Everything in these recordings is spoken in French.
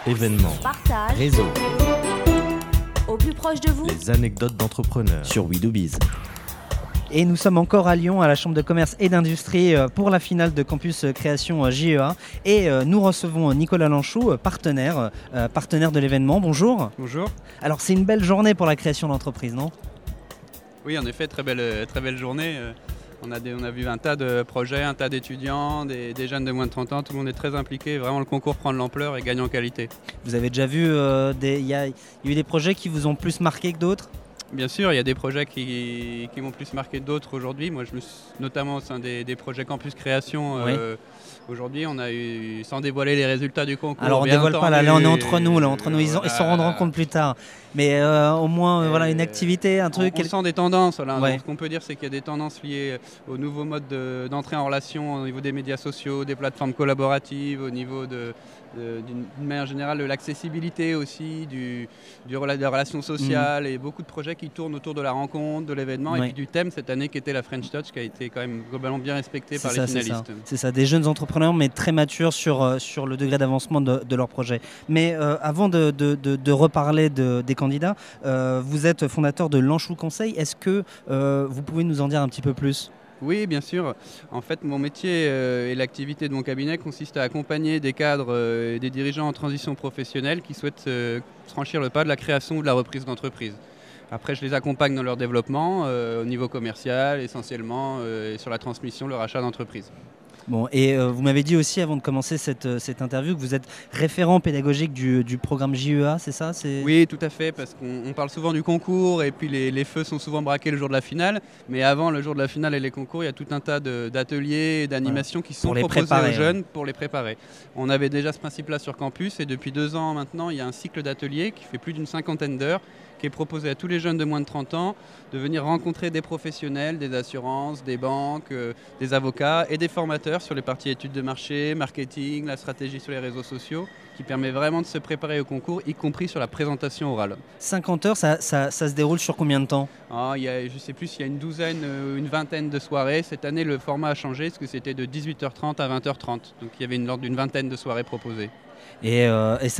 Événements, partage, réseau, au plus proche de vous. les anecdotes d'entrepreneurs sur We Do Biz. Et nous sommes encore à Lyon, à la Chambre de commerce et d'industrie pour la finale de Campus Création JEA. Et nous recevons Nicolas Lanchou, partenaire de l'événement. Bonjour. Bonjour. Alors c'est une belle journée pour la création d'entreprise, non ? Oui, en effet, très belle journée. On a vu un tas de projets, un tas d'étudiants, des jeunes de moins de 30 ans. Tout le monde est très impliqué. Vraiment, le concours prend de l'ampleur et gagne en qualité. Vous avez déjà vu, il y a eu des projets qui vous ont plus marqué que d'autres ? Bien sûr, il y a des projets qui m'ont plus marqué que d'autres aujourd'hui. Moi, notamment au sein des projets Campus Création, Oui. aujourd'hui, on a eu, sans dévoiler les résultats du concours. Alors on ne dévoile pas, là on est entre nous, ils s'en rendront compte plus tard. Mais au moins une activité, un truc. On sent des tendances. Voilà. Ouais. Donc, ce qu'on peut dire, c'est qu'il y a des tendances liées au nouveau mode d'entrée en relation au niveau des médias sociaux, des plateformes collaboratives, au niveau d'une manière générale de l'accessibilité aussi, de la relation sociale et beaucoup de projets qui tournent autour de la rencontre, de l'événement et puis du thème cette année qui était la French Touch, qui a été quand même globalement bien respectée par les finalistes. C'est ça, des jeunes entrepreneurs mais très matures sur le degré d'avancement de leur projet. Mais avant de reparler des candidats, vous êtes fondateur de Lanchou Conseil. Est-ce que vous pouvez nous en dire un petit peu plus ? Oui, bien sûr. En fait, mon métier et l'activité de mon cabinet consiste à accompagner des cadres et des dirigeants en transition professionnelle qui souhaitent franchir le pas de la création ou de la reprise d'entreprise. Après, je les accompagne dans leur développement au niveau commercial, essentiellement, et sur la transmission, le rachat d'entreprise. Bon, et vous m'avez dit aussi avant de commencer cette interview que vous êtes référent pédagogique du programme JEA, c'est ça ? Oui, tout à fait, parce qu'on parle souvent du concours et puis les feux sont souvent braqués le jour de la finale. Mais avant le jour de la finale et les concours, il y a tout un tas d'ateliers et d'animations qui sont proposés aux jeunes pour les préparer. On avait déjà ce principe-là sur campus et depuis 2 ans maintenant, il y a un cycle d'ateliers qui fait plus d'une 50aine d'heures, qui est proposé à tous les jeunes de moins de 30 ans de venir rencontrer des professionnels, des assurances, des banques, des avocats et des formateurs sur les parties études de marché, marketing, la stratégie sur les réseaux sociaux, qui permet vraiment de se préparer au concours, y compris sur la présentation orale. 50 heures, ça se déroule sur combien de temps ? Je ne sais plus s'il y a une douzaine, une vingtaine de soirées. Cette année, le format a changé, parce que c'était de 18h30 à 20h30. Donc il y avait l'ordre d'une vingtaine de soirées proposées. Et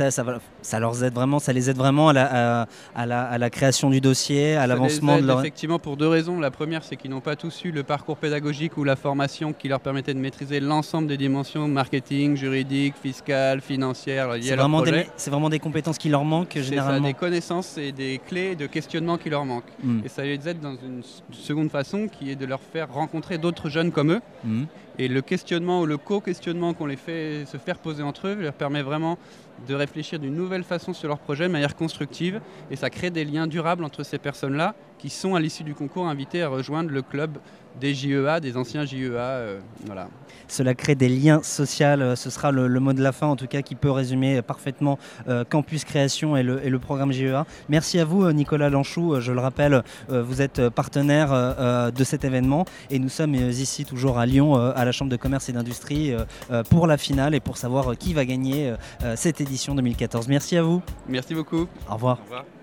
ça les aide vraiment à la création du dossier, à l'avancement de leur... Effectivement, pour 2 raisons. La première, c'est qu'ils n'ont pas tous eu le parcours pédagogique ou la formation qui leur permettait de maîtriser l'ensemble des dimensions marketing, juridique, fiscale, financière liées à leur projet. C'est vraiment des compétences qui leur manquent généralement. C'est ça, des connaissances et des clés de questionnement qui leur manquent. Et ça les aide dans une seconde façon qui est de leur faire rencontrer d'autres jeunes comme eux. Et le questionnement ou le co-questionnement qu'on les fait se faire poser entre eux leur permet vraiment de réfléchir d'une nouvelle façon sur leur projet de manière constructive. Et ça crée des liens durables entre ces personnes-là qui sont à l'issue du concours invitées à rejoindre le club des JEA, des anciens JEA. Voilà. Cela crée des liens sociaux, ce sera le mot de la fin en tout cas qui peut résumer parfaitement Campus Création et le programme JEA. Merci à vous Nicolas Lanchou, je le rappelle, vous êtes partenaire de cet événement et nous sommes ici toujours à Lyon à la Chambre de commerce et d'industrie pour la finale et pour savoir qui va gagner cette édition 2014. Merci à vous. Merci beaucoup. Au revoir. Au revoir.